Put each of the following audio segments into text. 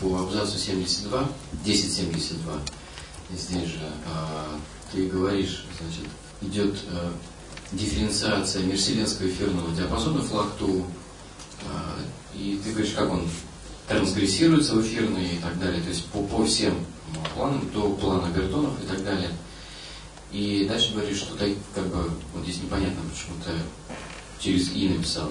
по абзацу 72, 1072, здесь же ты говоришь, значит, идет дифференциация межвселенского эфирного диапазона флаг-2, и ты говоришь, как он трансгрессируется в эфирный и так далее, то есть по всем планам, до плана Бертонов и так далее. И дальше говоришь, что ты, как бы, вот здесь непонятно, почему-то через «и» написал.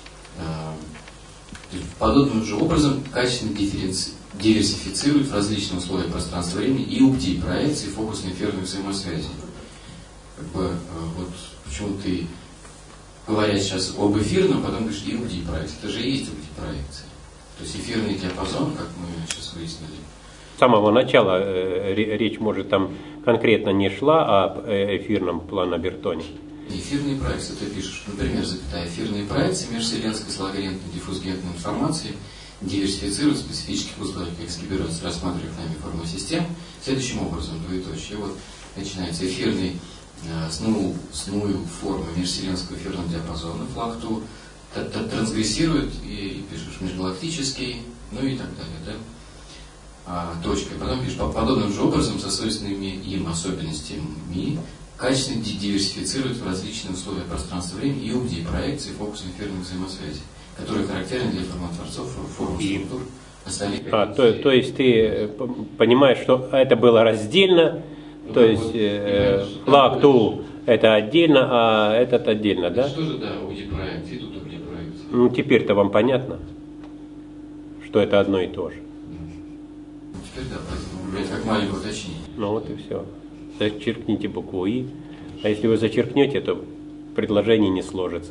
Подобным же образом качественно диверсифицируют в различные условия пространства-времени и УБДИ, проекции фокусно-эфирной взаимосвязи. Как бы, вот почему ты, говоря сейчас об эфирном, потом говоришь и УБДИ проекции. Это же и есть УБДИ проекции. То есть эфирный диапазон, как мы сейчас выяснили. С самого начала речь, может, там конкретно не шла об эфирном планобертоне. Эфирные проекции, ты пишешь, например, запятая, эфирные проекции межвселенской с логарифмной диффузгентной информацией диверсифицируют в специфических условиях экскибируются рассматриваемых нами формы систем следующим образом, двоеточие. Вот начинается эфирный сную формы межвселенского эфирного диапазона, флаг-2, трансгрессирует и пишешь межгалактический, ну и так далее, да? Точка. Потом пишешь, подобным же образом, со свойственными им особенностями, качественно диверсифицируют в различные условия пространства-времени и УБДИ, проекции фокусно-эфирных взаимосвязей, которые характерны для формотворцов, форм структур, остальных. То есть ты понимаешь, что это было раздельно, ну, то есть флаг-2 это отдельно, а этот отдельно, да? Что же, да, УБДИ проекции, тут УБДИ проекции. Ну, теперь-то вам понятно, что это одно и то же. Теперь да, поэтому, как маленькое уточнение. Ну вот и все. Зачеркните букву «и», а если вы зачеркнете, то предложение не сложится.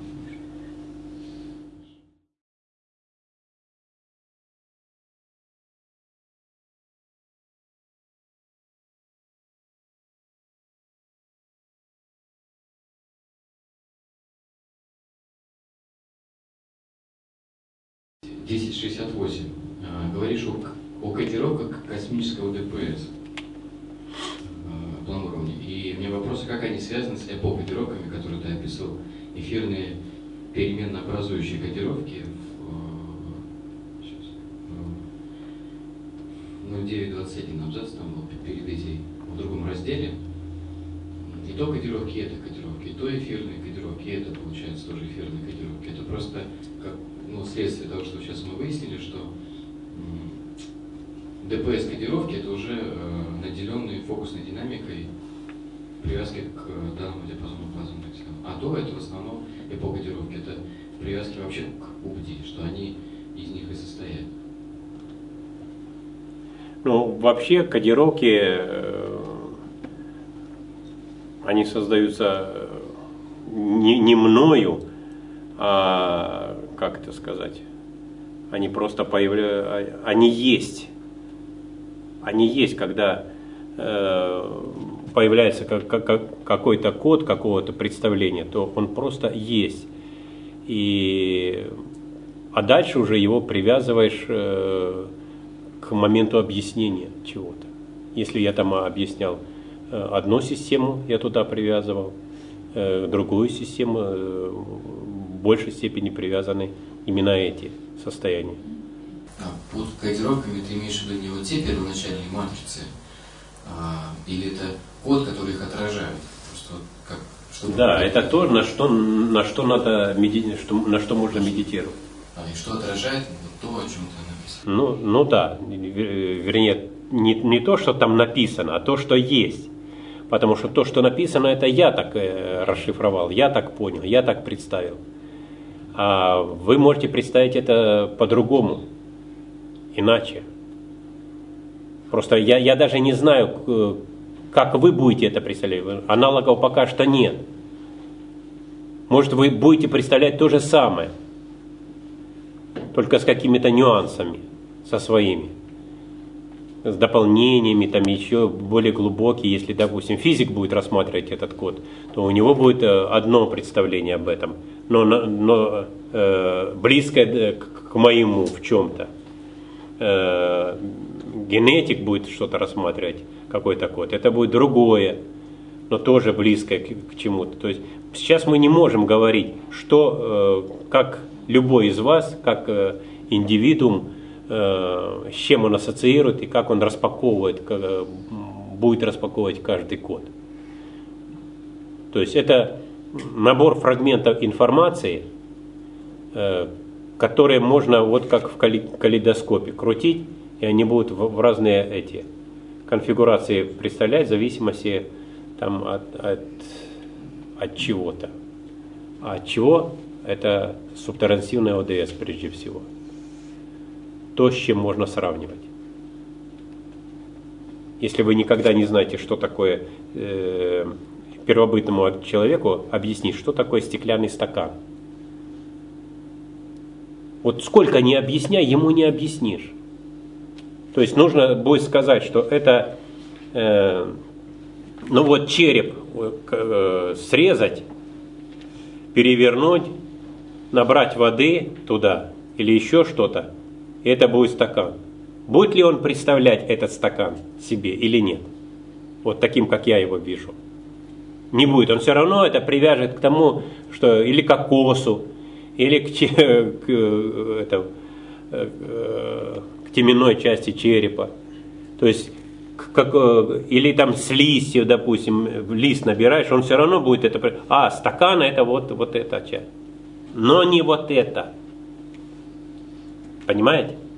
Говоришь о кодировках космического ДПС. Уровне. И у меня вопрос, как они связаны с эпокодировками, которые ты описывал, эфирные переменнообразующие кодировки в 0921 абзац, там был перед этим в другом разделе. И то кодировки, и это кодировки, и то эфирные кодировки, и это получается тоже эфирные кодировки. Это просто как, следствие того, что сейчас мы выяснили, что ДПС-кодировки это уже наделенные фокусной динамикой привязки к данному диапазону плазменных сил. А то это в основном эпокодировки, это привязки вообще к УБДИ, что они из них и состоят. Ну, вообще кодировки, они создаются не мною, а, как это сказать, они просто появляются, они есть. Они есть, когда появляется какой-то код какого-то представления, то он просто есть. А дальше уже его привязываешь к моменту объяснения чего-то. Если я там объяснял одну систему, я туда привязывал, другую систему, в большей степени привязаны именно эти состояния. Под кодировками ты имеешь в виду не вот те первоначальные матрицы, или это код, который их отражает? Да, это то, на что надо на что можно медитировать. И что отражает то, о чем ты написано? Ну да, вернее, не то, что там написано, а то, что есть. Потому что то, что написано, это я так расшифровал, я так понял, я так представил. А вы можете представить это по-другому. Иначе. Просто я даже не знаю, как вы будете это представлять. Аналогов пока что нет. Может, вы будете представлять то же самое, только с какими-то нюансами, со своими, с дополнениями, там еще более глубокие. Если, допустим, физик будет рассматривать этот код, то у него будет одно представление об этом, но близкое к моему в чем-то. Генетик будет что-то рассматривать, какой-то код, это будет другое, но тоже близкое к чему-то. То есть сейчас мы не можем говорить, что, как любой из вас, как индивидуум, с чем он ассоциирует и как он распаковывает, будет распаковывать каждый код. То есть это набор фрагментов информации, которые можно вот как в калейдоскопе крутить, и они будут в разные эти конфигурации представлять в зависимости там, от чего-то. А от чего? Это субтранзитивная ОДС прежде всего. То, с чем можно сравнивать. Если вы никогда не знаете, что такое первобытному человеку, объяснить, что такое стеклянный стакан. Вот сколько ни объясняй, ему не объяснишь. То есть нужно будет сказать, что это ну вот череп срезать, перевернуть, набрать воды туда или еще что-то, и это будет стакан. Будет ли он представлять этот стакан себе или нет? Вот таким, как я его вижу. Не будет. Он все равно это привяжет к тому, что или к кокосу, или к теменной части черепа. То есть, или там с листьев, допустим, лист набираешь, он все равно будет это... стакан это вот эта часть. Но не вот это. Понимаете?